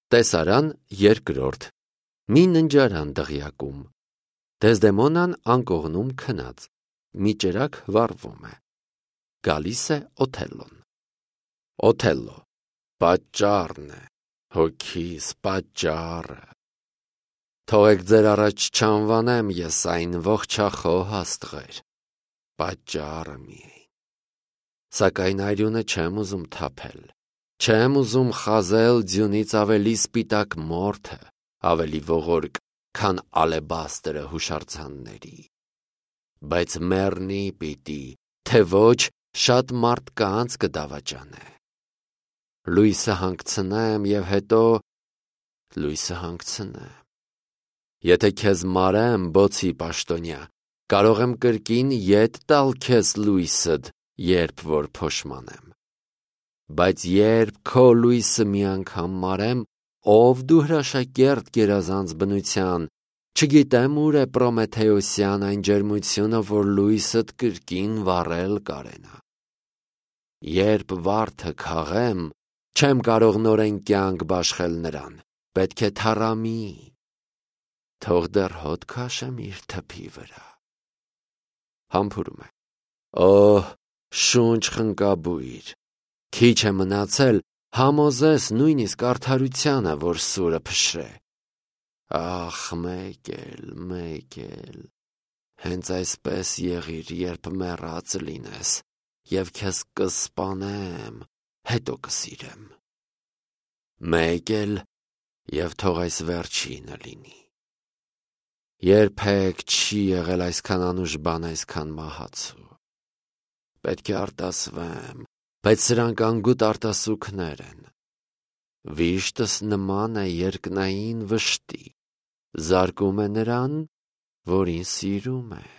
Տեսարան երկրորդ մի ննջարան դղյակում Դեզդեմոնան անկողնում քնած մի ճրագ վառվում է Գալիս է Օթելլոն Օթելլո պատճառն է հոգիս պատճառը Թողեք ձեր առաջ չանվանեմ ես այն ողջախոհ աստղեր պատճառը միայն Սակայն արյունը չեմ ուզում թափել Չեմ ուզում խազել ձյունից ավելի սպիտակ մորթը, ավելի ողորկ, քան ալեբաստրը հուշարձանների, բայց մեռնի պիտի, թե ոչ շատ մարդկանց կդավաճանե, լույսը հանգցնեմ և հետո լույսը հանգցնեմ, եթե քեզ մարեմ բոցի պաշտոնյա, կարող եմ կրկին ետ տալ քեզ լույսդ, երբ որ փոշմանեմ, բայց երբ քո լույսը մի անգամ մարեմ, ով դու հրաշակերտ գերազանց բնության, չգիտեմ ուր է Պրոմեթեոսյան այն ջերմությունը, որ լույսդ կրկին վառել կարենա։ Երբ վարդը քաղեմ, չեմ կարող նորեն կյանք բաշխել նրան, պետք է թառամի, թող դեռ հոտ քաշեմ իր թփի վրա։ Համբուրում է, օհ, շունչ խնկաբույր, քիչ է մնացել, համոզես նույնիսկ արդարությանը, որ սուրը փշրե։ Ախ, մեկ էլ, հենց այսպես եղիր, երբ մեռած լինես, և քեզ կսպանեմ, հետո կսիրեմ։ Մեկ էլ, և թող այս վերջինը լինի։ Երբեք չի եղել այսքան անուշ բան այսքան մահացու։ Պետք է արտասվեմ, բայց սրանք անգութ արտասուքներ են։ Վիշտս նման է երկնային վշտի, զարկում է նրան, որին սիրում է,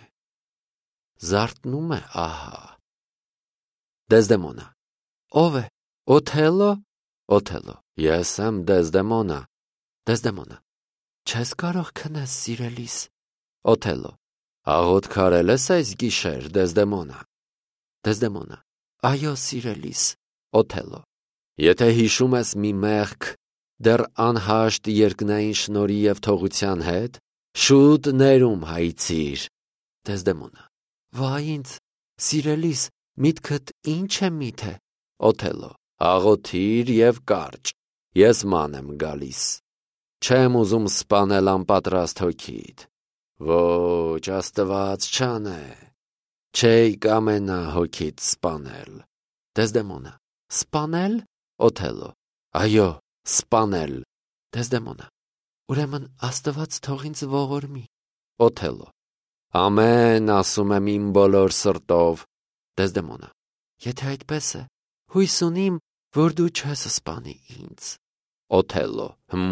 զարթնում է ահա։ Դեզդեմոնա, ով է, Օթելլո, Օթելլո, ես եմ Դեզդեմոնա, Դեզդեմոնա, չես կարող քնես սիրելիս, Օթելլո, աղոթք արել ես այս գիշեր, Դեզդեմոնա, Դեզդեմոնա, այո սիրելիս, Օթելլո, եթե հիշում ես մի մեղք, դեռ անհաշտ երկնային շնորհի և թողության հետ, շուտ ներում հայցիր, Դեզդեմոնա, վայ ինձ, սիրելիս, միտքդ ինչ է միթե, Օթելլո, աղոթիր և կարճ, ես ման եմ գալիս, չեմ ուզում սպանել անպատրաստ հոգիդ, ոչ աստված չանե, չէի կամենա հոգիդ սպանել, Դեզդեմոնա, սպանել, Օթելլո, այո, սպանել, Դեզդեմոնա, ուրեմն աստված թող ինձ ողորմի, Օթելլո, ամեն ասում եմ իմ բոլոր սրտով, Դեզդեմոնա, եթե այդպես է, հույս ունիմ, որ դու չես սպանի ինձ, Օթելլո,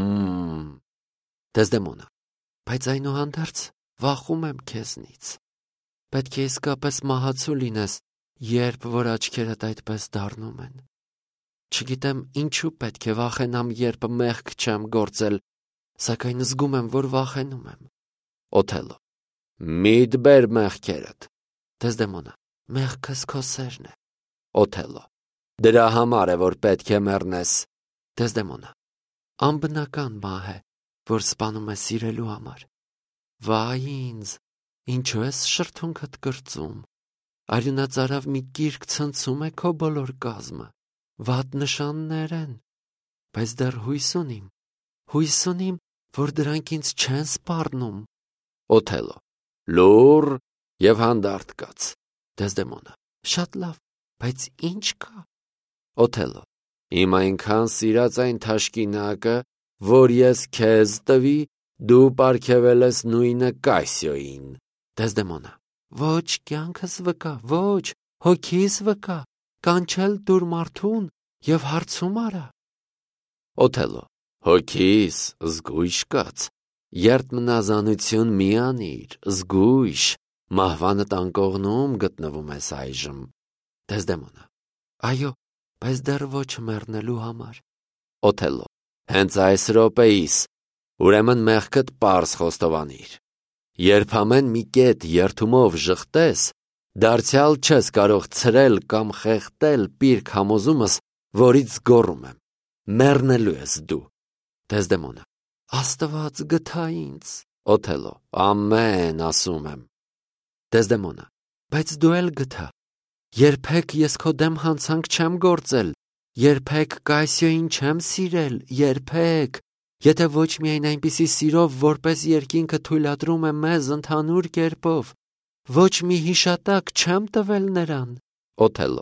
Դեզդեմոնա, բայց այնուհանդերձ վախում եմ քեզնից, պետք է իսկապես մահացու լինես, երբ որ աչքերդ այդպես դառնում են, չգիտեմ ինչու պետք է վախենամ, երբ մեղք չեմ գործել, սակայն զգում եմ, որ վախենում եմ, Օթելլո, միտ բեր մեղքերդ, Դեզդեմոնա, մեղքս քո սերն է, Օթելլո, դրա համար է, որ պետք է մեռնես, Դեզդեմոնա, անբնական մահ է, որ սպանում է սիրելու համար, վայ ինձ, ինչու ես շրթունքդ կրծում, արյունածարավ մի կիրք ցնցում է քո բոլոր կազմը, վատ նշաններ են, բայց դեռ հույս ունիմ, որ դրանք ինձ չեն սպառնում, Օթելլո, լուռ և հանդարտ կաց, Դեզդեմոնա, շատ լավ, բայց ինչ կա, Օթելլո, իմ այնքան սիրած այն թաշկինակը, որ ես քեզ տվի, դու պարգևել ես նույնը Կասիոյին, Դեզդեմոնա, ոչ կյանքս վկա, ոչ, հոգիս վկա, կանչել տուր մարդուն և հարցում արա, Օթելլո, հոգիս, զգույշ կաց, երդմնազանություն մի անիր, զգույշ, մահվանդ անկողնում գտնվում ես այժմ, Դեզդեմոնա, այո, բայց դեռ ոչ մեռնելու համար, Օթելլո, հենց այս րոպեիս, ուրեմն մեղքդ պարզ խոստովանիր, երբամեն մի կետ երդումով ժխտես, դարձյալ չես կարող ցրել կամ խեղդել պիրք համոզումս, որից գոռում եմ, մեռնելու ես դու, Դեզդեմոնը. Աստված գթա ինձ։ Օթելո. Ամեն, ասում եմ։ Դեզդեմոնը. Բայց դու էլ գթա։ Երբեք ես քո դեմ հանցանք չեմ գործել, երբեք Կասիոյին չեմ սիրել, երբեք։ Եթե ոչ միայն այնպիսի սիրով, որպես երկինքը թույլատրում է մեզ ընդհանուր կերպով, ոչ մի հիշատակ չեմ տվել նրան։ Օթելո.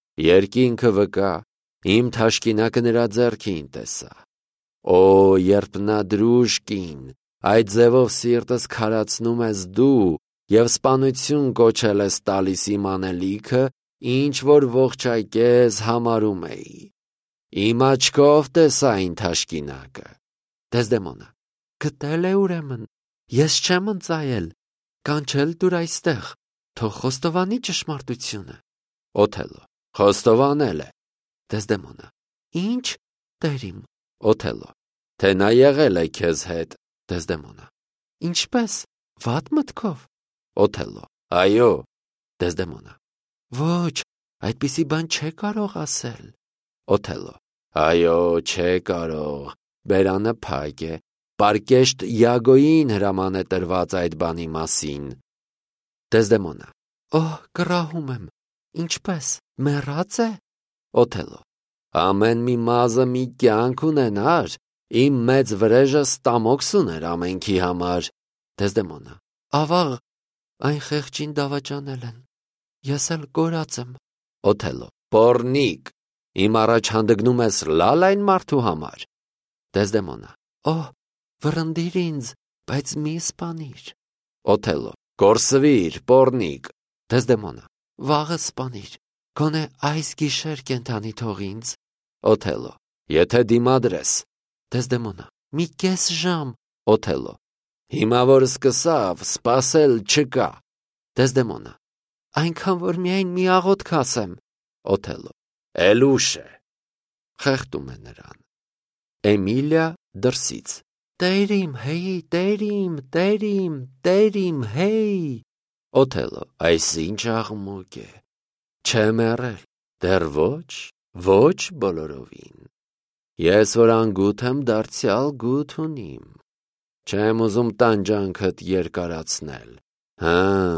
Երկինքը վկա, իմ թաշկինակը նրա ձեռքին տեսա։ Օ, երբ նա դրուժկին, այդ ձևով սիրտս քարացնում ես դու և սպանություն կոչել ես տալիս իմ անելիքը, ինչ որ ողջայկես համարում էի։ Իմ աչքով տեսա այն թաշկինակը։ Դեզդեմոնը. Գտել է ուրեմն, ես չեմ ընծայել, կանչել դուր այստեղ, թող խոստովանի ճշմարտությունը։ Օթելո. Խոստովանել է։ Դեզդեմոնը. Ինչ, տերիմ։ Օթելո. Թե նա եղել է քեզ հետ։ Դեզդեմոնը. Ինչպես, վատ մտքով։ Օթելո. Այո։ Դեզդեմոնը. Ոչ, այդպիսի բան չէ կարող ասել։ Օթելո. Այո, չէ կարող, բերանը փակ է, պարկեշտ Յագոյին հրաման է տրված այդ բանի մասին։ Դեզդեմոնը. Օհ, կռահում եմ, ինչպես, մեռած է։ Օթելո. Ամեն մի մազը մի կյանք ունենար, իմ մեծ վրեժը ստամոքս ուներ ամենքի համար։ Դեզդեմոնը. Ավաղ, այն խեղճին դավաճանել են, ես էլ կորած եմ։ Օթելո. Պոռնիկ, իմ առաջ հանդգնում ես լալ այն մարդու համար։ Դեզդեմոնը. Օհ, վռնդիր ինձ, բայց մի սպանիր։ Օթելո. Կորսվիր, պոռնիկ։ Դեզդեմոնը. Վաղը սպանիր, գոնե այս գիշեր կենթանի թող ինձ։ Օթելո. Եթե դիմադրես։ Դեզդեմոնը. մի կես ժամ։ Օթելո. Հիմա որ սկսավ, սպասել չկա։ Դեզդեմոնը. այնքան որ միայն մի աղոթք ասեմ։ Օթելո. Էլ ուշ է։ Խեղդում է նրան։ Էմիլիա դրսից. Տերիմ, հեյ, տերիմ, տերիմ, տերիմ, հեյ։ Օթելո. Այս ինչ աղմուկ է։ Չեմ եռել, դեռ ոչ բոլորովին։ Ես որ անգութ եմ, դարձյալ գութ ունիմ։ Չեմ ուզում տանջանքդ երկարացնել։ Հա,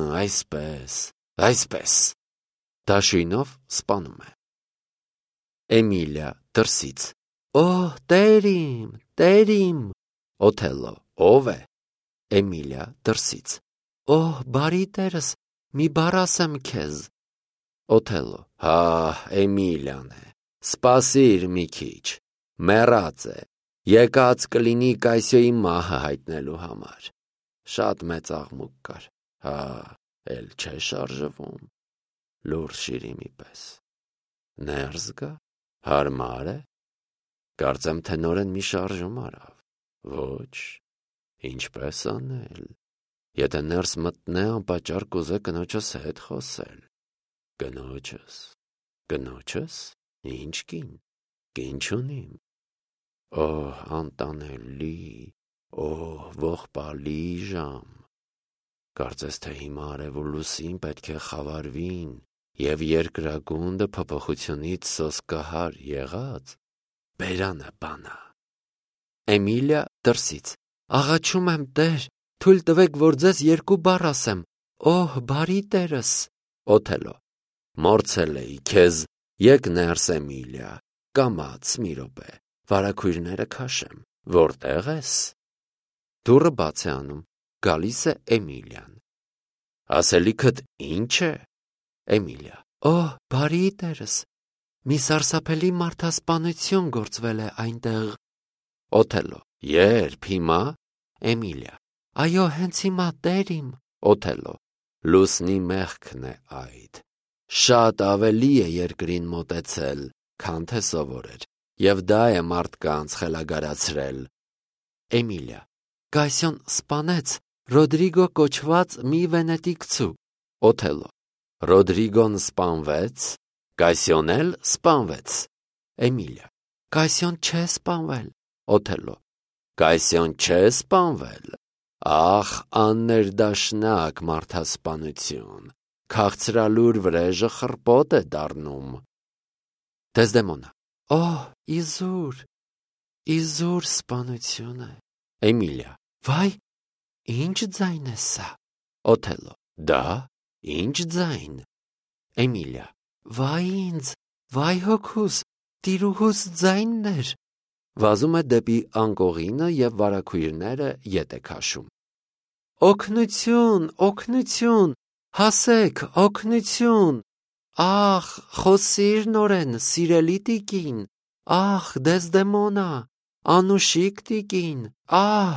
այսպես։ Դաշույնով սպանում է։ Էմիլիա դրսից. Օհ, տերիմ։ Օթելո. Ով է։ Էմիլիա դրսից. Օհ, բարի տերս, մի բառ ասեմ քեզ։ Օթելո. Հա, Էմիլիան է։ Սպասիր մի քիչ, մեռած է, եկած կլինի Կասիոյի մահը հայտնելու համար։ Շատ մեծ աղմուկ կար, հա, էլ չէ շարժվում, լուրջ շիրիմի պես։ Ներս գա, հարմար է, կարծեմ թե նորեն մի շարժում արավ, ոչ, ինչպես անել, եթե ներս մտնե անպատճառ կուզե կնոջս հետ խոսել, կնոջս, ինչ կին չունիմ, օհ, անտանելի, օհ, ողբալի ժամ, կարծես թե հիմա արև ու լուսին պետք է խավարվին, և երկրագունդը փոփոխությունից սոսկահար եղած, բերանը բանա։ Էմիլիա դրսից. Աղաչում եմ տեր, թույլ տվեք, որ ձեզ երկու բառ ասեմ, օհ, բարի տերս։ Օթելո. Մորցել էի քեզ, եկ ներս Էմիլիա, կամաց մի րոպե, վարագույրները քաշեմ, որտեղ ես։ Դուռը բաց է անում, գալիս է Էմիլիան։ Ասելիքդ ինչ է։ Էմիլիա. Օհ, բարի տերս, մի սարսափելի մարդասպանություն գործվել է այնտեղ։ Օթելո. Երբ, հիմա։ Էմիլիա. Այո, հենց հիմա, տերիմ։ Օթելո. Լուսնի մեղքն է այդ։ Շատ ավելի է երկրին մոտեցել, քան թե սովոր էր, և դա է մարդկանց խելագարացրել։ Էմիլիա. Կասիոն սպանեց Ռոդրիգո կոչված մի վենետիկցու։ Օթելո. Ռոդրիգոն սպանվեց, Կասիոն էլ սպանվեց։ Էմիլիա. Կասիոն չէ սպանվել։ Օթելո. Կասիոն չէ սպանվել։ Ախ, աններդաշնակ մարդասպանություն, քաղցրալուր վրեժը խռպոտ է դառնում։ Դեզդեմոնը. Օհ, իզուր, Իզուր սպանություն է։ Էմիլիա. Վայ, ինչ ձայն է սա։ Օթելլո. Դա ինչ ձայն։ Էմիլիա. Վայ ինձ, վայ հոգուս, տիրուհուս ձայնն էր։ Վազում է դեպի անկողինը և վարագույրները ետ է քաշում։ Օգնություն, օգնություն, հասեք, օգնություն։ Ախ, խոսիր նորեն, սիրելի տիկին, ախ, Դեզդեմոնա, անուշիկ տիկին, ահ,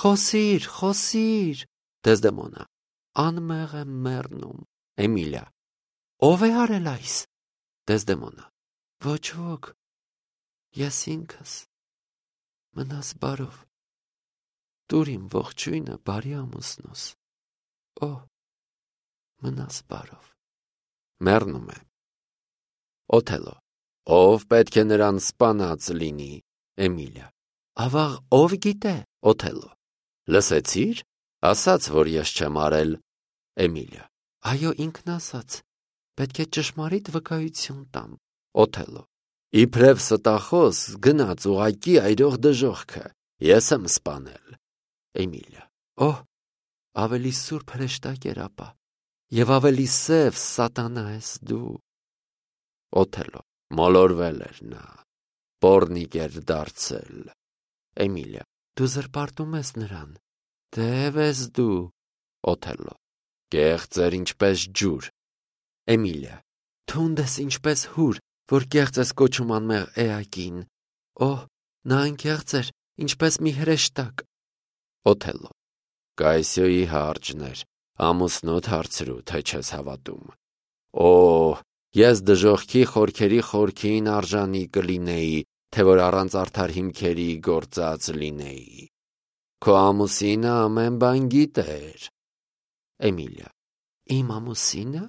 խոսիր։ Դեզդեմոնա. Անմեղ եմ մեռնում։ Էմիլիա. Ո՞վ է արել այս։ Դեզդեմոնա. Ոչ ոք, ես ինքս։ Մնաս բարով։ Տուր իմ ողջույնը բարի ամուսնուս։ Օ, մնաս բարով։ Մեռնում է։ Օթելլո. Ով պետք է նրան սպանած լինի։ Էմիլիա. Ավաղ ով գիտե։ Օթելլո. Լսեցիր, ասաց, որ ես չեմ արել։ Էմիլիա. Այո, ինքն ասաց, պետք է ճշմարիտ վկայություն տամ։ Օթելլո. Իբրև ստախոս գնաց ուղակի այրող դժոխքը, ես եմ սպանել։ Էմիլիա. Օհ, ավելի սուրբ հրեշտակ էր ապա, և ավելի սև սատանա ես դու։ Օթելլո. Մոլորվել էր նա, պոռնիկ էր դարձել։ Էմիլիա. Դու զրպարտում ես նրան, դև ես դու։ Օթելլո. Կեղծ էր ինչպես ջուր։ Էմիլիա. Թունդ ես ինչպես հուր, որ կեղծ ես կոչում անմեղ էակին։ Օհ, նա անկեղծ էր, ինչպես մի հրեշտակ։ Օթելլո. Կայսիոյի հարջն էր, ամուսնոտ հարցրու, թե չես հավատում։ Օհ, ես դժոխքի խորքերի խորքին արժանի կլինեի, թե որ առանց արդար հիմքերի գործած լինեի։ Քո ամուսինը ամեն բան գիտեր։ Էմիլիա. Իմ ամուսինը։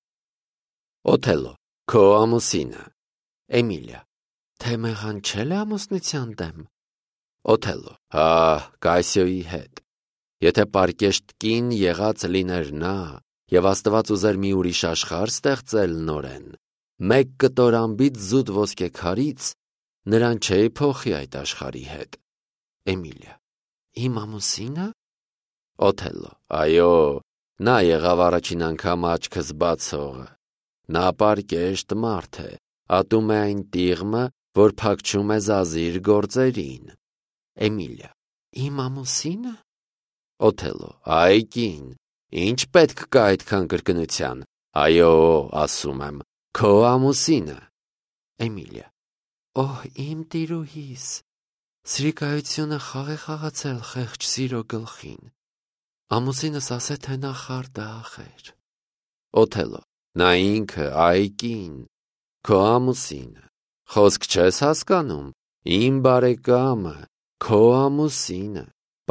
Օթելլո. Քո ամուսինը։ Էմիլիա. Թե մեղանչել է ամուսնության դեմ։ Օթելլո. Հա, Կայսիոյի հետ։ Եթե պարկեշտ կին եղած լիներ նա, և Աստված ուզեր մի ուրիշ աշխարհ ստեղծել նորեն, մեկ կտոր անբիծ զուտ ոսկե քարից, նրան չէի փոխի այդ աշխարհի հետ։ Էմիլիա. Իմ ամուսինը։ Օթելլո. Այո, նա եղավ առաջին անգամ աչքս բացողը։ Նա պարկեշտ մարդ է, ատում է այն տիղմը, որ փակչում է զազիր գործերին։ Էմիլիա. Իմ ամուսինը։ Օթելլո. Այ կին, ինչ պետք կա այդքան կրկնության։ Այո, ասում եմ, քո ամուսինը։ Էմիլիա. Օհ, իմ տիրուհիս, սրիկայությունը խաղ է խաղացել խեղճ սիրո գլխին։ Ամուսինս ասե, թե նա խարդախ էր։ Օթելլո. Նա ինքը, այ կին, քո ամուսինը, խոսք չես հասկանում, իմ բարեկամը, քո ամուսինը,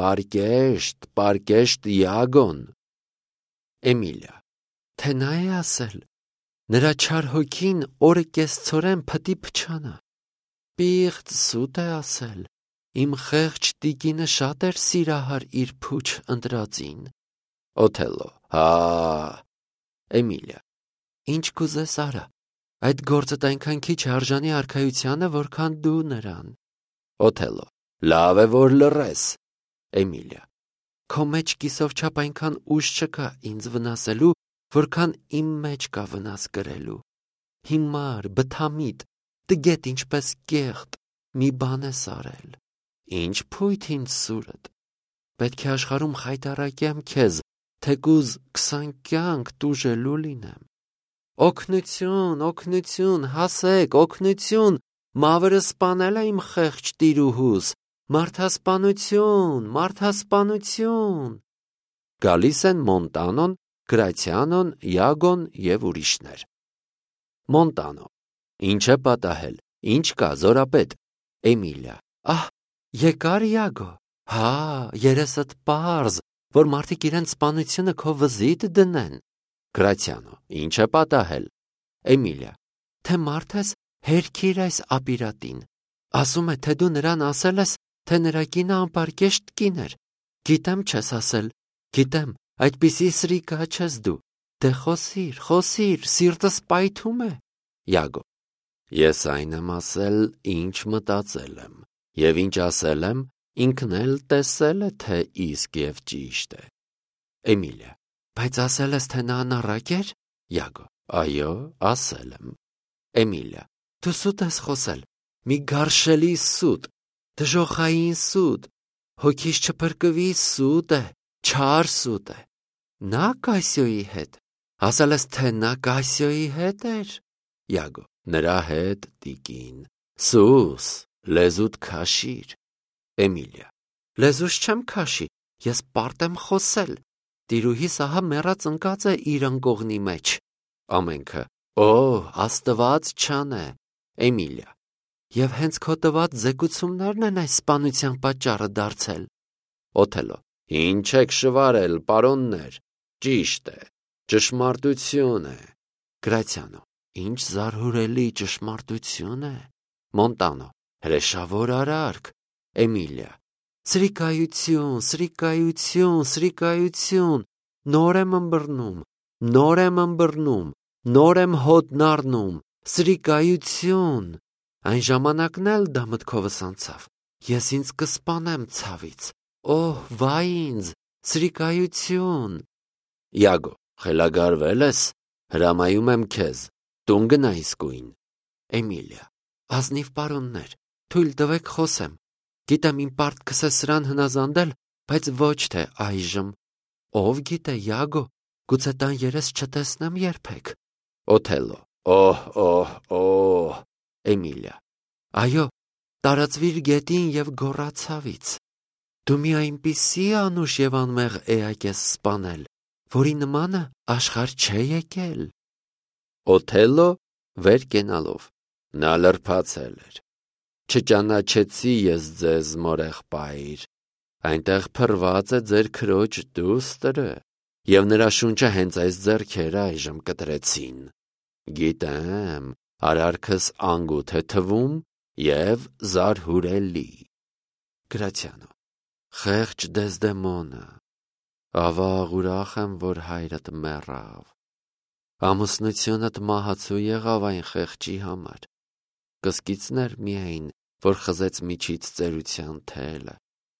պարկեշտ Յագոն։ Էմիլիա. Թե նա է ասել, նրա չար հոգին օրը կեսցորեն փտի փչանա։ Պիղծ սուտ է ասել, իմ խեղճ տիկինը շատ էր սիրահար իր փուչ ընտրածին։ Օթելլո. Հա։ Էմիլիա. Ինչ կուզես արա, այդ գործդ այնքան քիչ արժանի արքայությանը, որքան դու նրան։ Օթելլո. Լավ է, որ լռես։ Էմիլիա. Քո մեջ կիսով չափ այնքան ուժ չկա ինձ վնասելու, որքան իմ մեջ կա վնաս կրելու։ Հիմար, բթամիտ, տգետ ինչպես կեղտ, մի բան ես արել։ Ինչ փույթ ինձ սուրդ։ Պետք է աշխարհում խայտառակեմ քեզ, թեկուզ 20 կյանք տուժելու լինեմ։ Օգնություն, հասեք, օգնություն, մավրը սպանել է իմ խեղճ տիրուհուս, մարդասպանություն։ Գալիս են Մոնտանոն, Գրացիանոն, Յագոն և ուրիշներ։ Մոնտանո. Ինչ է պատահել, ինչ կա, զորապետ։ Էմիլիա. Ահ, եկար Յագո։ Հա, երեսդ պարզ, որ մարդիկ իրենց սպանությունը քո վզիդ դնեն։ Գրացիանո. Ինչ է պատահել։ Էմիլիա. Թե մարդ ես, հերքիր այս ապիրատին։ Ասում է, թե դու նրան ասել ես, թե նրա կինը անպարկեշտ կին էր։ Գիտեմ չես ասել, գիտեմ, այդպիսի սրիկա չես դու։ Դե խոսիր, սիրտս պայթում է։ Յագո. Ես այն եմ ասել, ինչ մտածել եմ։ Եվ ինչ ասել եմ, ինքն էլ տեսել է, թե իսկ և ճիշտ է։ Էմիլիա. Բայց ասել ես, թե նա անառակ էր։ Յագո. Այո, ասել եմ։ Էմիլիա. Դու սուտ ես խոսել, մի գարշելի սուտ, դժոխային սուտ, հոգիս չփրկվի սուտ է, չար սուտ է։ Նա Կասիոյի հետ։ Ասել ես, թե նա Կասիոյի հետ էր։ Յագո. Նրա հետ, տիկին։ Սուս, լեզուդ քաշիր։ Էմիլիա. Լեզուս չեմ քաշի, ես պարտ եմ խոսել։ Տիրուհիս ահա մեռած ընկած է իր ընկողնի մեջ։ Ամենքը. Օ, Աստված չանե։ Էմիլիա. Եվ հենց քո տված զեկուցումներն են այս սպանության պատճառը դարձել։ Օթելո. Ինչ եք շվարել, պարոններ, ճիշտ է, ճշմարտություն է։ Գրացիանո. Ինչ զարհուրելի ճշմարտություն է։ Մոնտանո. Հրեշավոր արարք։ Էմիլիա. Սրիկայություն, սրիկայություն, սրիկայություն, նոր եմ ըմբռնում, նոր եմ ըմբռնում, նոր եմ հոտն առնում, սրիկայություն։ Այն ժամանակն էլ դա մտքովս անցավ։ Ես ինձ կսպանեմ ցավից։ Օհ, վայ ինձ, սրիկայություն։ Յագո, խելագարվել ես, հրամայում եմ քեզ, տուն գնա իսկույն։ Էմիլիա. Ազնիվ պարոններ, թույլ տվեք խոսեմ։ Գիտեմ իմ պարտքս է սրան հնազանդել, բայց ոչ թե այժմ։ Ով գիտե, Յագո, գուցե տան երես չտեսնեմ երբեք։ Օթելո. Օհ։ Էմիլիա. Այո, տարածվիր գետին և գոռա ցավից։ Դու մի այնպիսի անուշ և անմեղ էակ ես սպանել, որի նմանը աշխարհ չէ եկել։ Օթելո վեր կենալով. Նա լրբացել էր։ Չճանաչեցի ես ձեզ, մորեղբայր, այնտեղ փռված է ձեր քրոջ դուստրը, և նրա շունչը հենց այս ձեռքերը այժմ կտրեցին։ Գիտեմ, արարքս անգութ է թվում և զարհուրելի։ Գրացիանո. Խեղճ Դեզդեմոնը, ավաղ ուրախ եմ, որ հայրդ մեռավ։ Ամուսնությունդ մահացու եղավ այն խեղճի համար։ Կսկիցներ միայն, որ խզեց միջից ծերության թելը։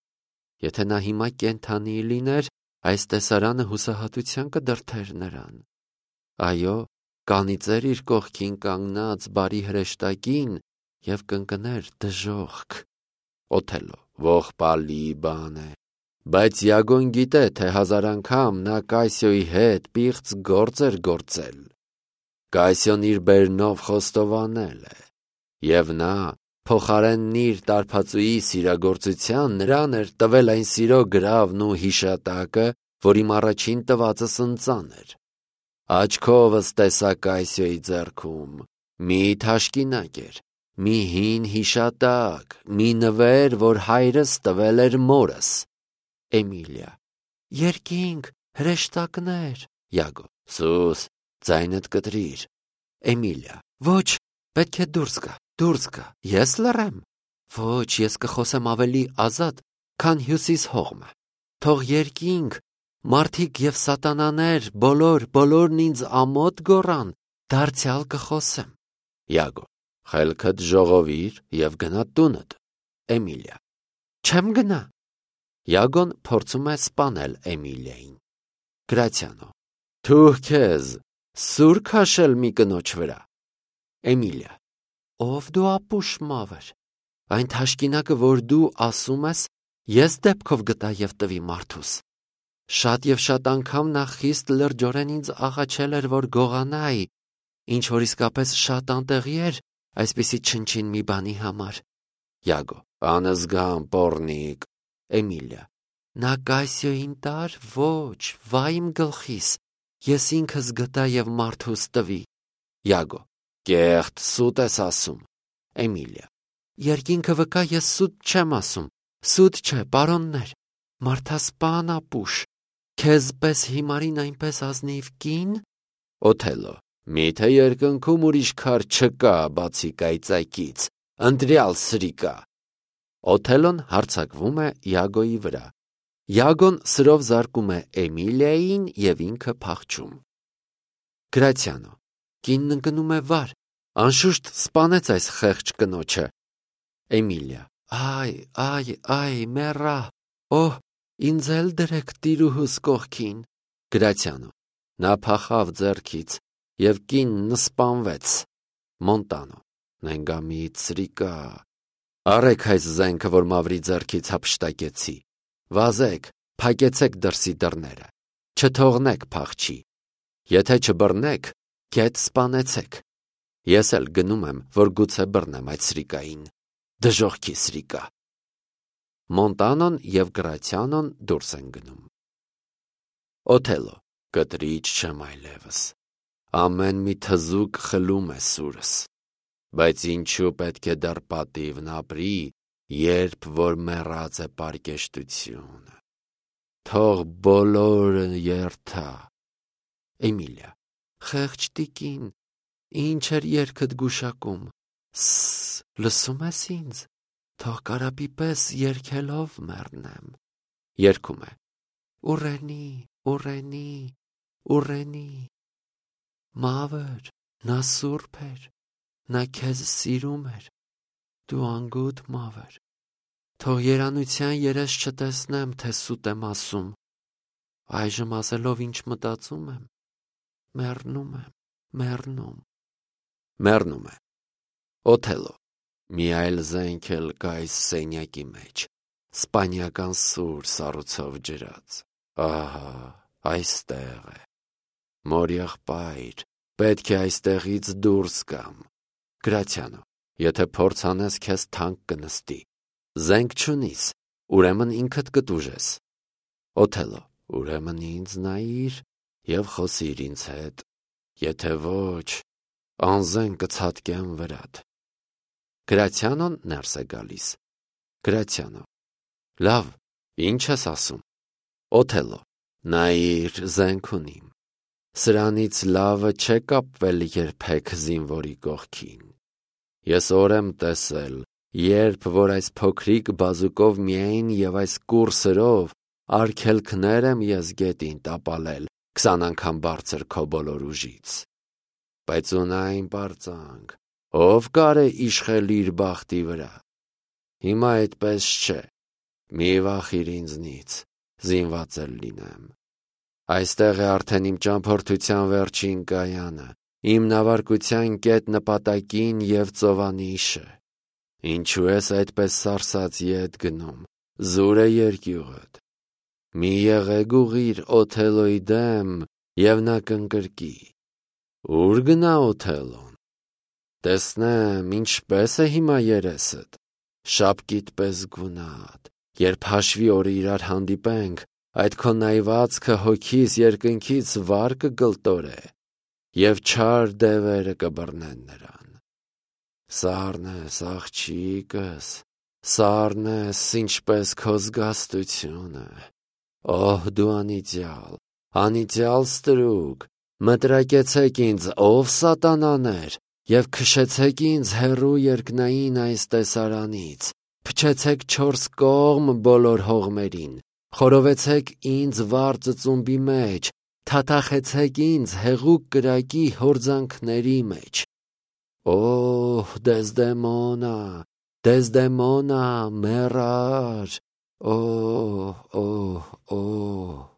Եթե նա հիմա կենդանի լիներ, այս տեսարանը հուսահատության կդրդեր նրան։ Այո, կանիծեր իր կողքին կանգնած բարի հրեշտակին և կընկներ դժոխք։ Օթելո. ողբալի բան է, բայց Յագոն գիտե, թե 1000 անգամ նա Կասիոյի հետ պիղծ գործ էր գործել։ Կասիոն իր բերնով խոստովանել է, և նա փոխարենն իր տարբածուի սիրագործության նրան էր տվել այն սիրո գրավն ու հիշատակը, որ իմ առաջին տվածս ընծան էր։ Աչքովս տեսա Կասիոյի ձեռքում մի թաշկինակ էր, մի հին հիշատակ, մի նվեր, որ հայրս տվել էր մորս։ Էմիլիա. Երկինք, հրեշտակներ։ Յագո. Սուս, ձայնդ կտրիր։ Էմիլիա. Ոչ, պետք է դուրս գա, ես լռեմ։ Ոչ, ես կխոսեմ ավելի ազատ, քան հյուսիս հողմը։ Թող երկինք, մարդիկ և սատանաներ, բոլորն ինձ ամոթ գոռան, դարձյալ կխոսեմ։ Յագո. Խելքդ ժողովիր և գնա տունդ։ Էմիլիա. Չեմ գնա։ Յագոն փորձում է սպանել Էմիլիային։ Գրացիանո. Թուh քեզ, սուր քաշել մի կնոջ վրա։ Էմիլիա. Ով դու ապուշ մավր, այն թաշկինակը, որ դու ասում ես, ես դեպքով գտա և տվի մարդուս։ Շատ և շատ անգամ նա խիստ լրջորեն ինձ աղաչել էր, որ գողանայի, ինչ որ իսկապես շատ անտեղի էր այսպիսի չնչին մի բանի համար։ Յագո. Անզգան պոռնիկ։ Էմիլիա. Նա Կասիոյին տար, ոչ, վայ իմ գլխիս, ես ինքս գտա և մարդուս տվի։ Յագո. Կեղտ սուտ ես ասում։ Էմիլիա. Երկինքը վկա, ես սուտ չեմ ասում, սուտ չէ, պարոններ, մարդասպան ապուշ, քեզ պես հիմարին այնպես ազնիվ կին։ Օթելո. Միթե երկնքում ուրիշ քար չկա, բացի կայծակից, ընտրյալ սրիկա։ Օթելոն հարձակվում է Յագոյի վրա։ Յագոն սրով զարկում է Էմիլիային և ինքը փախչում։ Գրացիանո. Կինն ընկնում է վար, անշուշտ սպանեց այս խեղճ կնոջը։ Էմիլիա. Այ, մեռա, օհ, ինձ էլ դրեք տիրուհուս կողքին, Գրացիանո, նա փախավ ձեռքից, և կինն սպանվեց, Մոնտանո, նենգամիտ սրիկա, առեք այս զենքը, որ մավրի ձեռքից հափշտակեցի, վազեք, փակեցեք դրսի դռները, չթողնեք փախչի, եթե չբռնեք, գետ սպանեցեք, ես էլ գնում եմ, որ գուցե բռնեմ այդ սրիկային, դժոխքի սրիկա։ Մոնտանոն և Գրացիանոն դուրս են գնում։ Օթելո, կտրիչ չեմ այլևս, ամեն մի թզուկ խլում է սուրս, բայց ինչու պետք է դեռ պատիվն ապրի, երբ որ մեռած է պարկեշտությունը, թող բոլորը երթա։ Էմիլիա, խեղճ տիկին, ինչ էր երգդ գուշակում, լսում ես ինձ, թող կարապի պես երգելով մեռնեմ, երգում է, ուռենի, ուռենի, ուռենի, մավր, նա սուրբ էր, նա քեզ սիրում էր, դու անգութ մավր, թող երանության երես չտեսնեմ, թե սուտ եմ ասում, այժմ ասելով ինչ մտածում եմ, մեռնում եմ, մեռնում է։ Օթելո, մի այլ զենք էլ կա այս սենյակի մեջ, սպանիական սուր սառույցով ջրած, ահա, այստեղ է, մոր եղբայր, պետք է այստեղից դուրս գամ, Գրացիանո, եթե փորձ անես, քեզ թանկ կնստի, զենք չունիս, ուրեմն ինքդ կտուժես, Օթելո, ուրեմն ինձ նայիր և խոսիր ինձ հետ, եթե ոչ, անզեն կցատկեմ վրադ։ Գրացիանոն ներս է գալիս, Գրացիանո, լավ, ինչ ես ասում, Օթելո, նայիր, զենք ունիմ, սրանից լավը չէ կապվել երբեք զինվորի կողքին, ես օր եմ տեսել, երբ որ այս փոքրիկ բազուկով միայն և այս կուրսրով արգելքներ եմ ես գետին տապալել 20 անգամ բարձր քո բոլոր ուժից, բայց ունայն պարծանք, ով կարե իշխել իր բախտի վրա, հիմա այդպես չէ, մի վախիր ինձնից, զինված էլ լինեմ, այստեղ է արդեն իմ ճամփորդության վերջին կայանը, իմ նավարկության կետ նպատակին և ծովանիշը, ինչու ես այդպես սարսած ետ գնում, զուր է երկյուղդ, մի եղեք ուղիր Օթելոյի դեմ և նա կընկրկի, ուր գնա Օթելոն, տեսնեմ ինչպես է հիմա երեսդ, շապկիդ պես գունատ, երբ հաշվի օրը իրար հանդիպենք, այդ քո նայվածքը հոգիս երկնքից վար կգլտորե և չար դևերը կբռնեն նրան, սառն ես աղջիկս, սառն ես ինչպես քո զգաստությունը, օհ դու անիծյալ ստրուկ, մտրակեցեք ինձ ով սատանաներ և քշեցեք ինձ հեռու երկնային այս տեսարանից, փչեցեք 4 կողմ բոլոր հողմերին, խորովեցեք ինձ վառ ծծումբի մեջ, թաթախեցեք ինձ հեղուկ կրակի հորձանքների մեջ, օհ Դեզդեմոնա, մեռար, օհ,